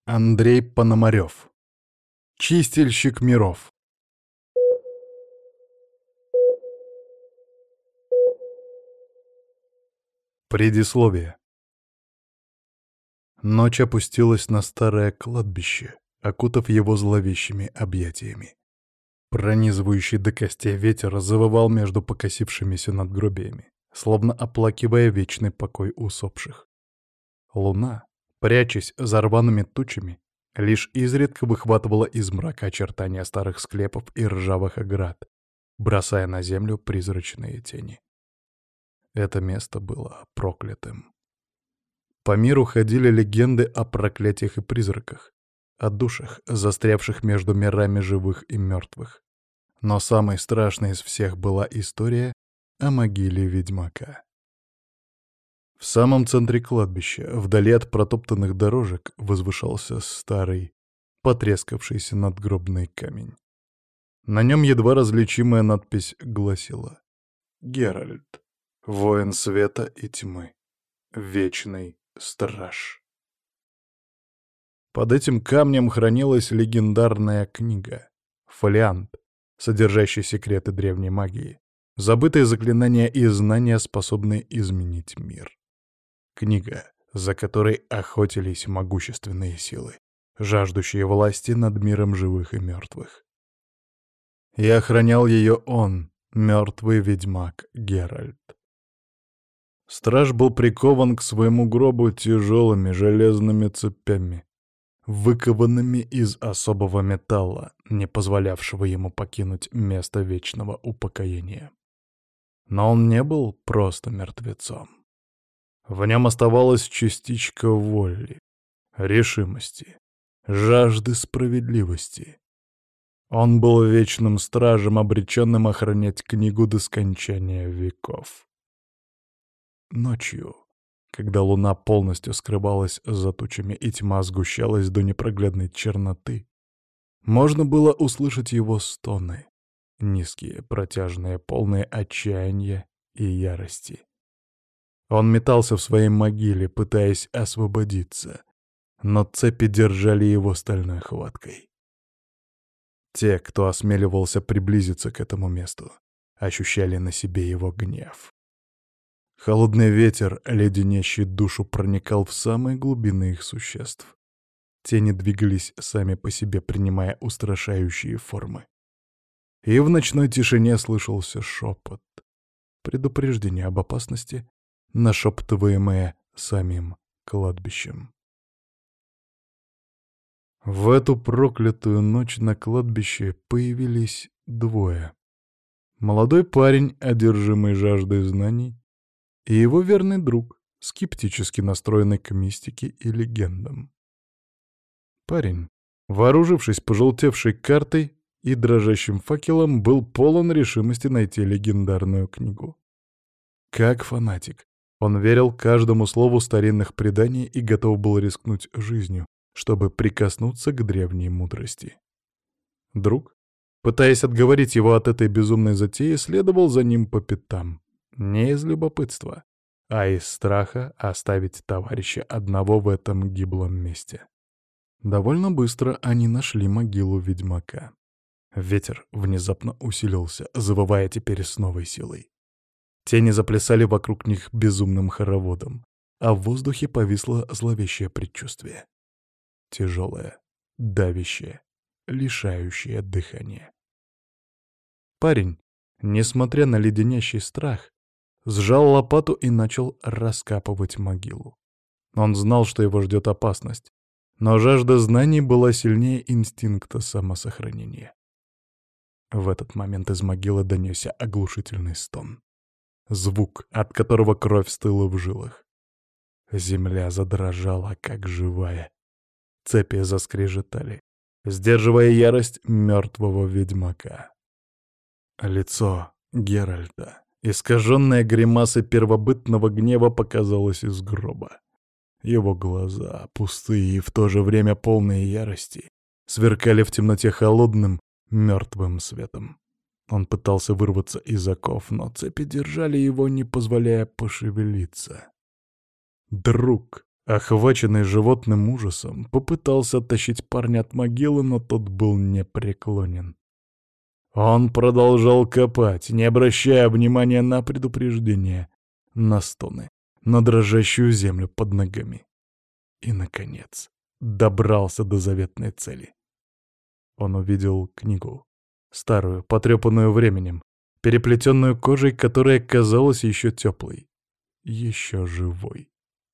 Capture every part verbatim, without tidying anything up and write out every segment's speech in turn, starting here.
Андрей Пономарев. Чистильщик миров. Предисловие. Ночь опустилась на старое кладбище, окутав его зловещими объятиями. Пронизывающий до костей ветер завывал между покосившимися надгробиями, словно оплакивая вечный покой усопших. Луна, прячась за рваными тучами, лишь изредка выхватывала из мрака очертания старых склепов и ржавых оград, бросая на землю призрачные тени. Это место было проклятым. По миру ходили легенды о проклятиях и призраках, о душах, застрявших между мирами живых и мертвых. Но самой страшной из всех была история о могиле ведьмака. В самом центре кладбища, вдали от протоптанных дорожек, возвышался старый, потрескавшийся надгробный камень. На нем едва различимая надпись гласила: «Геральт, воин света и тьмы, вечный страж». Под этим камнем хранилась легендарная книга, фолиант, содержащий секреты древней магии, забытые заклинания и знания, способные изменить мир. Книга, за которой охотились могущественные силы, жаждущие власти над миром живых и мертвых. И охранял ее он, мертвый ведьмак Геральт. Страж был прикован к своему гробу тяжелыми железными цепями, выкованными из особого металла, не позволявшего ему покинуть место вечного упокоения. Но он не был просто мертвецом. В нем оставалась частичка воли, решимости, жажды справедливости. Он был вечным стражем, обреченным охранять книгу до скончания веков. Ночью, когда луна полностью скрывалась за тучами и тьма сгущалась до непроглядной черноты, можно было услышать его стоны, низкие, протяжные, полные отчаяния и ярости. Он метался в своей могиле, пытаясь освободиться, но цепи держали его стальной хваткой. Те, кто осмеливался приблизиться к этому месту, ощущали на себе его гнев. Холодный ветер, леденящий душу, проникал в самые глубины их существ. Тени двигались сами по себе, принимая устрашающие формы. И в ночной тишине слышался шепот, предупреждение об опасности, нашептываемое самим кладбищем. В эту проклятую ночь на кладбище появились двое. Молодой парень, одержимый жаждой знаний, и его верный друг, скептически настроенный к мистике и легендам. Парень, вооружившись пожелтевшей картой и дрожащим факелом, был полон решимости найти легендарную книгу. Как фанатик, он верил каждому слову старинных преданий и готов был рискнуть жизнью, чтобы прикоснуться к древней мудрости. Друг, пытаясь отговорить его от этой безумной затеи, следовал за ним по пятам, не из любопытства, а из страха оставить товарища одного в этом гиблом месте. Довольно быстро они нашли могилу ведьмака. Ветер внезапно усилился, завывая теперь с новой силой. Тени заплясали вокруг них безумным хороводом, а в воздухе повисло зловещее предчувствие. Тяжелое, давящее, лишающее дыхания. Парень, несмотря на леденящий страх, сжал лопату и начал раскапывать могилу. Он знал, что его ждет опасность, но жажда знаний была сильнее инстинкта самосохранения. В этот момент из могилы донесся оглушительный стон. Звук, от которого кровь стыла в жилах. Земля задрожала, как живая. Цепи заскрежетали, сдерживая ярость мертвого ведьмака. Лицо Геральта, искаженное гримасой первобытного гнева, показалось из гроба. Его глаза, пустые и в то же время полные ярости, сверкали в темноте холодным, мертвым светом. Он пытался вырваться из оков, но цепи держали его, не позволяя пошевелиться. «Друг!» Охваченный животным ужасом, попытался оттащить парня от могилы, но тот был непреклонен. Он продолжал копать, не обращая внимания на предупреждения, на стоны, на дрожащую землю под ногами. И, наконец, добрался до заветной цели. Он увидел книгу, старую, потрепанную временем, переплетенную кожей, которая казалась еще теплой, еще живой.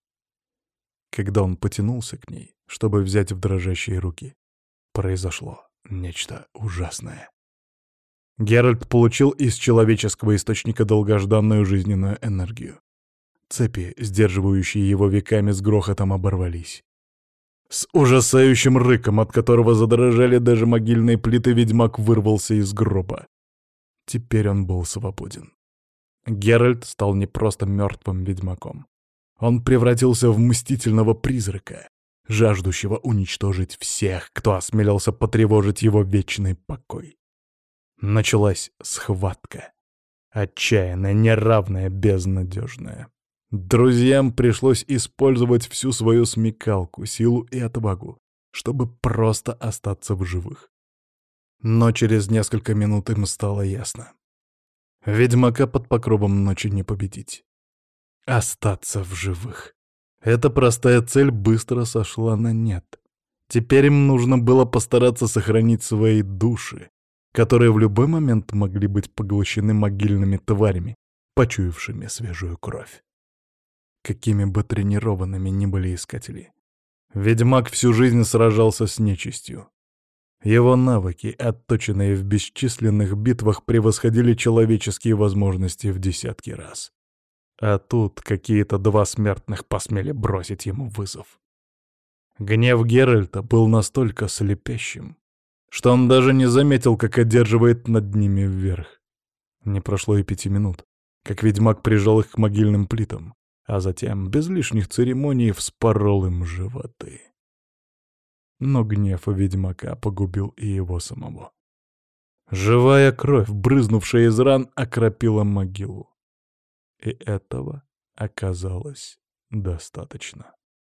Когда он потянулся к ней, чтобы взять в дрожащие руки, произошло нечто ужасное. Геральт получил из человеческого источника долгожданную жизненную энергию. Цепи, сдерживающие его веками, с грохотом оборвались. С ужасающим рыком, от которого задрожали даже могильные плиты, ведьмак вырвался из гроба. Теперь он был свободен. Геральт стал не просто мертвым ведьмаком. Он превратился в мстительного призрака, жаждущего уничтожить всех, кто осмелился потревожить его вечный покой. Началась схватка. Отчаянная, неравная, безнадежная. Друзьям пришлось использовать всю свою смекалку, силу и отвагу, чтобы просто остаться в живых. Но через несколько минут им стало ясно. Ведьмака под покровом ночи не победить. Остаться в живых. Эта простая цель быстро сошла на нет. Теперь им нужно было постараться сохранить свои души, которые в любой момент могли быть поглощены могильными тварями, почуявшими свежую кровь. Какими бы тренированными ни были искатели, ведьмак всю жизнь сражался с нечистью. Его навыки, отточенные в бесчисленных битвах, превосходили человеческие возможности в десятки раз. А тут какие-то два смертных посмели бросить ему вызов. Гнев Геральта был настолько слепящим, что он даже не заметил, как одерживает над ними вверх. Не прошло и пяти минут, как ведьмак прижал их к могильным плитам, а затем, без лишних церемоний, вспорол им животы. Но гнев ведьмака погубил и его самого. Живая кровь, брызнувшая из ран, окропила могилу. И этого оказалось достаточно.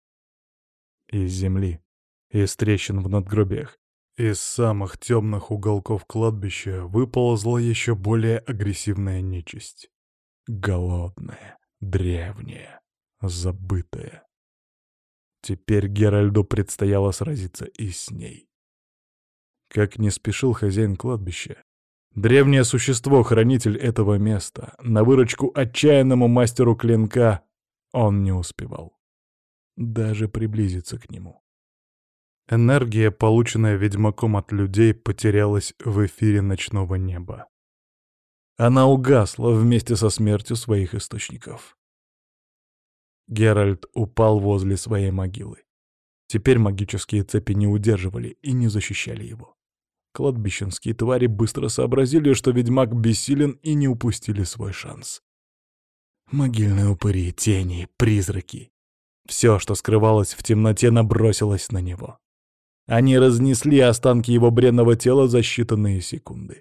Из земли, из трещин в надгробиях, из самых темных уголков кладбища выползла еще более агрессивная нечисть. Голодная, древняя, забытая. Теперь Геральду предстояло сразиться и с ней. Как не спешил хозяин кладбища, древнее существо, хранитель этого места, на выручку отчаянному мастеру клинка он не успевал даже приблизиться к нему. Энергия, полученная ведьмаком от людей, потерялась в эфире ночного неба. Она угасла вместе со смертью своих источников. Геральт упал возле своей могилы. Теперь магические цепи не удерживали и не защищали его. Кладбищенские твари быстро сообразили, что ведьмак бессилен, и не упустили свой шанс. Могильные упыри, тени, призраки. Все, что скрывалось в темноте, набросилось на него. Они разнесли останки его бренного тела за считанные секунды.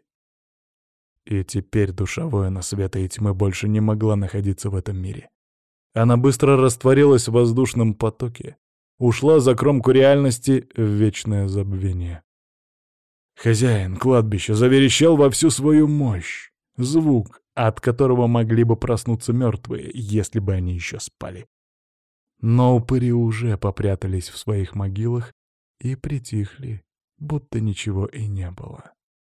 И теперь душа воина света и тьмы больше не могла находиться в этом мире. Она быстро растворилась в воздушном потоке, ушла за кромку реальности в вечное забвение. Хозяин кладбища заверещал во всю свою мощь, звук, от которого могли бы проснуться мертвые, если бы они еще спали. Но упыри уже попрятались в своих могилах и притихли, будто ничего и не было.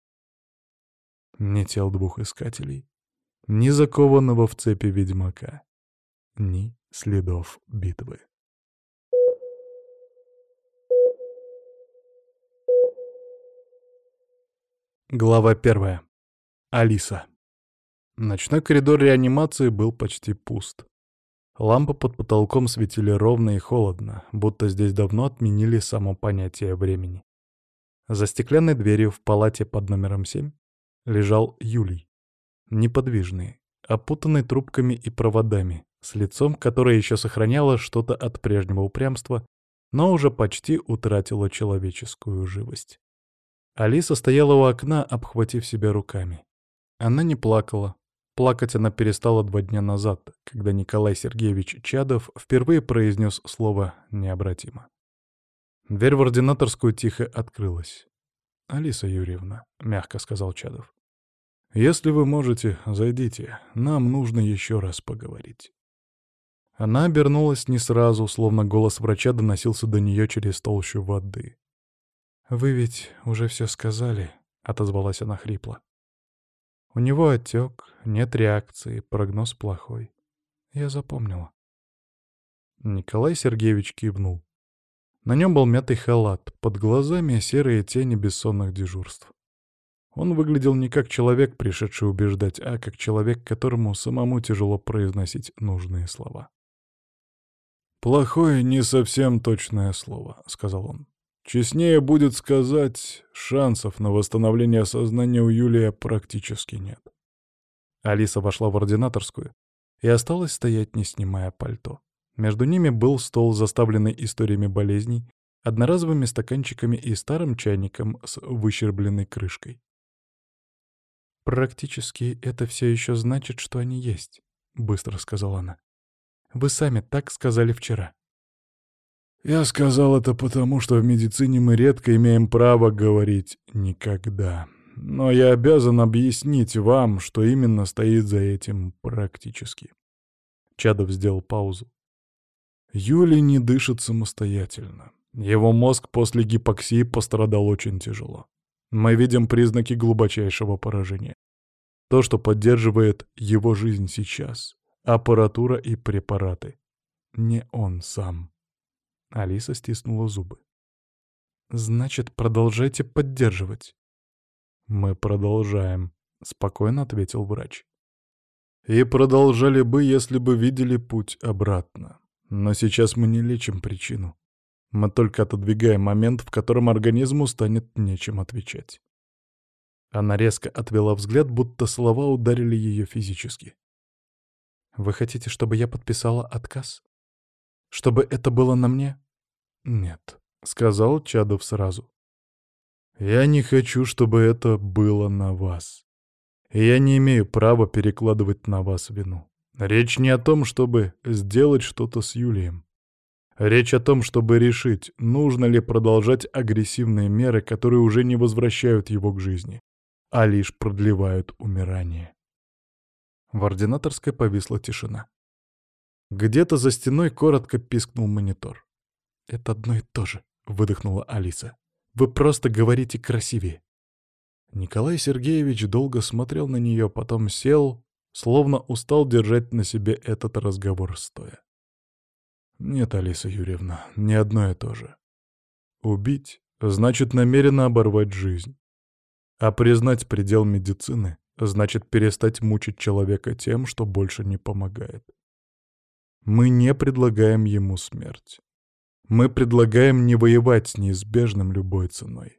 Ни тел двух искателей, ни закованного в цепи ведьмака, ни следов битвы. Глава первая. Алиса. Ночной коридор реанимации был почти пуст. Лампы под потолком светили ровно и холодно, будто здесь давно отменили само понятие времени. За стеклянной дверью в палате под номером семь лежал Юлий. Неподвижный, опутанный трубками и проводами, с лицом, которое еще сохраняло что-то от прежнего упрямства, но уже почти утратило человеческую живость. Алиса стояла у окна, обхватив себя руками. Она не плакала, Плакать она перестала два дня назад, когда Николай Сергеевич Чадов впервые произнес слово «необратимо». Дверь в ординаторскую тихо открылась. «Алиса Юрьевна», — мягко сказал Чадов, — «если вы можете, зайдите. Нам нужно еще раз поговорить». Она обернулась не сразу, словно голос врача доносился до нее через толщу воды. «Вы ведь уже все сказали», — отозвалась она хрипло. «У него отек, нет реакции, прогноз плохой. Я запомнила». Николай Сергеевич кивнул. На нем был мятый халат, под глазами серые тени бессонных дежурств. Он выглядел не как человек, пришедший убеждать, а как человек, которому самому тяжело произносить нужные слова. «Плохое — не совсем точное слово», — сказал он. «Честнее будет сказать, шансов на восстановление сознания у Юлия практически нет». Алиса вошла в ординаторскую и осталась стоять, не снимая пальто. Между ними был стол, заставленный историями болезней, одноразовыми стаканчиками и старым чайником с выщербленной крышкой. «Практически это все еще значит, что они есть», — быстро сказала она. «Вы сами так сказали вчера». «Я сказал это потому, что в медицине мы редко имеем право говорить «никогда». Но я обязан объяснить вам, что именно стоит за этим практически». Чадов сделал паузу. Юлий не дышит самостоятельно. Его мозг после гипоксии пострадал очень тяжело. Мы видим признаки глубочайшего поражения. То, что поддерживает его жизнь сейчас — аппаратура и препараты. Не он сам. Алиса стиснула зубы. «Значит, продолжайте поддерживать». «Мы продолжаем», — спокойно ответил врач. «И продолжали бы, если бы видели путь обратно. Но сейчас мы не лечим причину. Мы только отодвигаем момент, в котором организму станет нечем отвечать». Она резко отвела взгляд, будто слова ударили ее физически. «Вы хотите, чтобы я подписала отказ? Чтобы это было на мне?» «Нет», — сказал Чадов сразу. «Я не хочу, чтобы это было на вас. И я не имею права перекладывать на вас вину. Речь не о том, чтобы сделать что-то с Юлием. Речь о том, чтобы решить, нужно ли продолжать агрессивные меры, которые уже не возвращают его к жизни, а лишь продлевают умирание». В ординаторской повисла тишина. Где-то за стеной коротко пискнул монитор. «Это одно и то же», — выдохнула Алиса. «Вы просто говорите красивее». Николай Сергеевич долго смотрел на нее, потом сел, словно устал держать на себе этот разговор стоя. «Нет, Алиса Юрьевна, не одно и то же. Убить — значит намеренно оборвать жизнь. А признать предел медицины — значит перестать мучить человека тем, что больше не помогает. Мы не предлагаем ему смерть. Мы предлагаем не воевать с неизбежным любой ценой».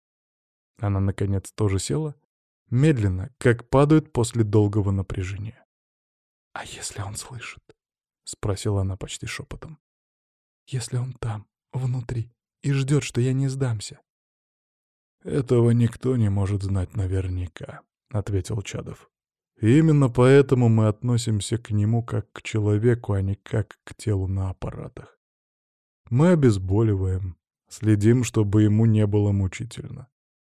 Она, наконец, тоже села, медленно, как падают после долгого напряжения. «А если он слышит?» — спросила она почти шепотом. «Если он там, внутри, и ждет, что я не сдамся?» «Этого никто не может знать наверняка», — ответил Чадов. «И именно поэтому мы относимся к нему как к человеку, а не как к телу на аппаратах. Мы обезболиваем, следим, чтобы ему не было мучительно.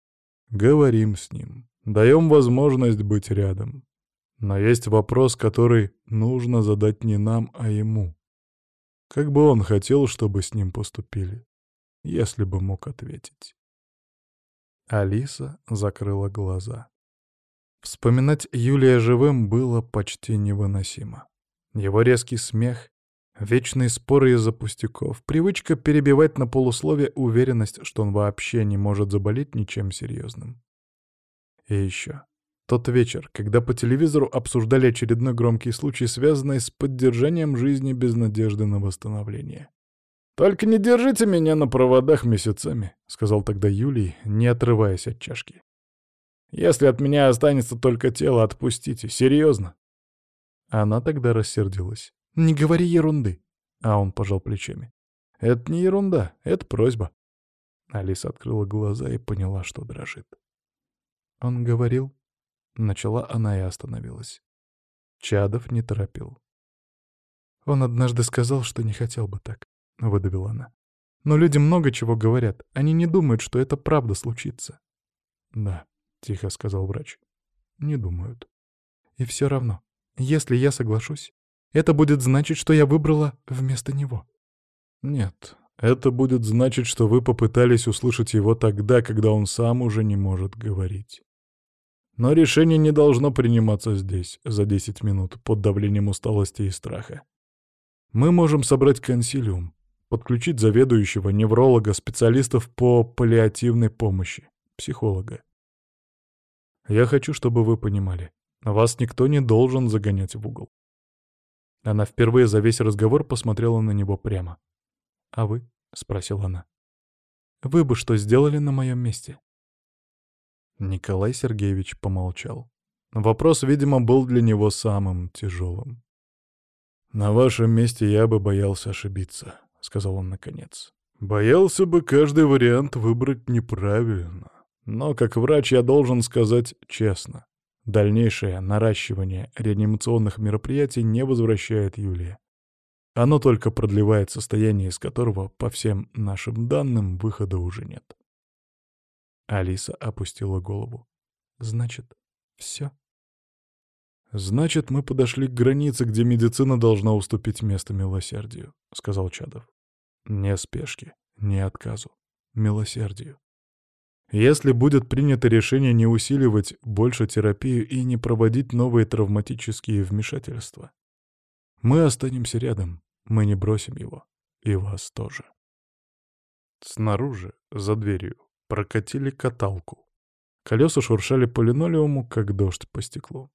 Говорим с ним, даем возможность быть рядом. Но есть вопрос, который нужно задать не нам, а ему. Как бы он хотел, чтобы с ним поступили, если бы мог ответить». Алиса закрыла глаза. Вспоминать Юлия живым было почти невыносимо. Его резкий смех, вечные споры из-за пустяков, привычка перебивать на полусловие уверенность, что он вообще не может заболеть ничем серьезным. И еще тот вечер, когда по телевизору обсуждали очередной громкий случай, связанный с поддержанием жизни без надежды на восстановление. «Только не держите меня на проводах месяцами», — сказал тогда Юлий, не отрываясь от чашки. «Если от меня останется только тело, отпустите. Серьезно». Она тогда рассердилась. «Не говори ерунды». А он пожал плечами. «Это не ерунда, это просьба». Алиса открыла глаза и поняла, что дрожит. «Он говорил...» — начала она и остановилась. Чадов не торопил. «Он однажды сказал, что не хотел бы так», — выдавила она. «Но люди много чего говорят. Они не думают, что это правда случится». «Да», — тихо сказал врач. «Не думают». «И все равно, если я соглашусь, это будет значить, что я выбрала вместо него». «Нет, это будет значить, что вы попытались услышать его тогда, когда он сам уже не может говорить. Но решение не должно приниматься здесь, за десять минут, под давлением усталости и страха. Мы можем собрать консилиум, подключить заведующего, невролога, специалистов по паллиативной помощи, психолога. Я хочу, чтобы вы понимали, вас никто не должен загонять в угол». Она впервые за весь разговор посмотрела на него прямо. «А вы?» — спросила она. «Вы бы что сделали на моем месте?» Николай Сергеевич помолчал. Вопрос, видимо, был для него самым тяжелым. «На вашем месте я бы боялся ошибиться», — сказал он наконец. «Боялся бы каждый вариант выбрать неправильно. Но как врач я должен сказать честно. Дальнейшее наращивание реанимационных мероприятий не возвращает Юлия. Оно только продлевает состояние, из которого, по всем нашим данным, выхода уже нет». Алиса опустила голову. «Значит, все?» «Значит, мы подошли к границе, где медицина должна уступить место милосердию», — сказал Чадов. «Не спешке, не отказу, милосердию. Если будет принято решение не усиливать больше терапию и не проводить новые травматические вмешательства, мы останемся рядом, мы не бросим его, и вас тоже». Снаружи, за дверью, прокатили каталку. Колеса шуршали по линолеуму, как дождь по стеклу.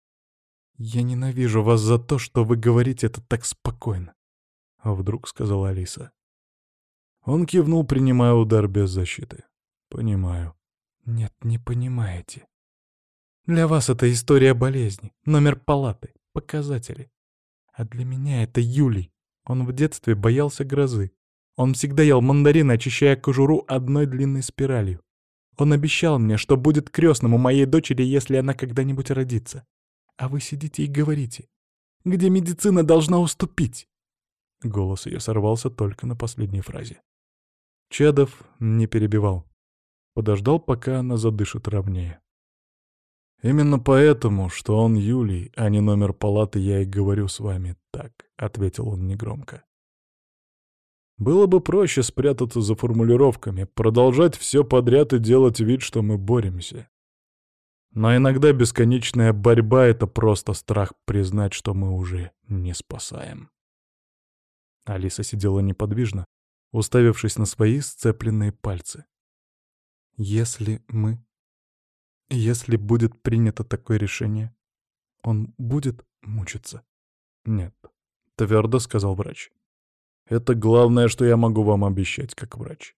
«Я ненавижу вас за то, что вы говорите это так спокойно», — вдруг сказала Алиса. Он кивнул, принимая удар без защиты. «Понимаю». «Нет, не понимаете. Для вас это история болезни, номер палаты, показатели. А для меня это Юлий. Он в детстве боялся грозы. Он всегда ел мандарины, очищая кожуру одной длинной спиралью. Он обещал мне, что будет крестным у моей дочери, если она когда-нибудь родится. А вы сидите и говорите, где медицина должна уступить?» Голос ее сорвался только на последней фразе. Чадов не перебивал. Подождал, пока она задышит ровнее. «Именно поэтому, что он Юлий, а не номер палаты, я и говорю с вами так», — ответил он негромко. «Было бы проще спрятаться за формулировками, продолжать все подряд и делать вид, что мы боремся. Но иногда бесконечная борьба — это просто страх признать, что мы уже не спасаем». Алиса сидела неподвижно, уставившись на свои сцепленные пальцы. «Если мы... Если будет принято такое решение, он будет мучиться?» «Нет», — твердо сказал врач. «Это главное, что я могу вам обещать, как врач.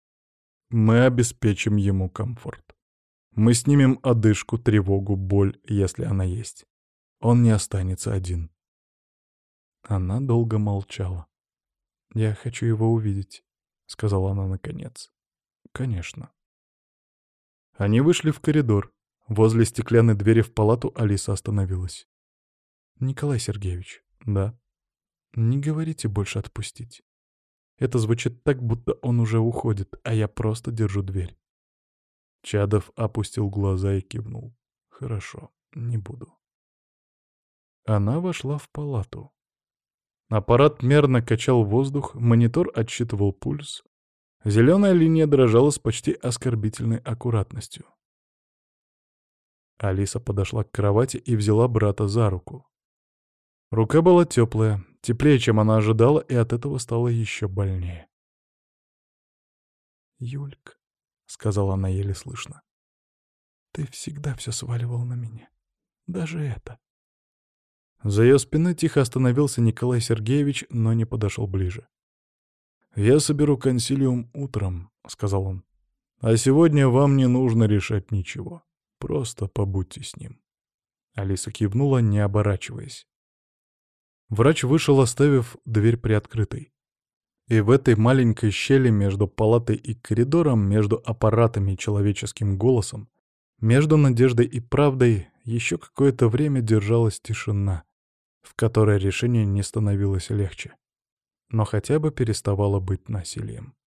Мы обеспечим ему комфорт. Мы снимем одышку, тревогу, боль, если она есть. Он не останется один». Она долго молчала. «Я хочу его увидеть», — сказала она наконец. «Конечно». Они вышли в коридор. Возле стеклянной двери в палату Алиса остановилась. «Николай Сергеевич». «Да». «Не говорите больше отпустить. Это звучит так, будто он уже уходит, а я просто держу дверь». Чадов опустил глаза и кивнул. «Хорошо, не буду». Она вошла в палату. Аппарат мерно качал воздух, монитор отсчитывал пульс. Зеленая линия дрожала с почти оскорбительной аккуратностью. Алиса подошла к кровати и взяла брата за руку. Рука была теплая, теплее, чем она ожидала, и от этого стало еще больнее. «Юлька», — сказала она еле слышно, — «ты всегда все сваливал на меня. Даже это». За ее спиной тихо остановился Николай Сергеевич, но не подошел ближе. «Я соберу консилиум утром», — сказал он. «А сегодня вам не нужно решать ничего. Просто побудьте с ним». Алиса кивнула, не оборачиваясь. Врач вышел, оставив дверь приоткрытой. И в этой маленькой щели между палатой и коридором, между аппаратами и человеческим голосом, между надеждой и правдой, еще какое-то время держалась тишина, в которой решение не становилось легче, но хотя бы переставало быть насилием.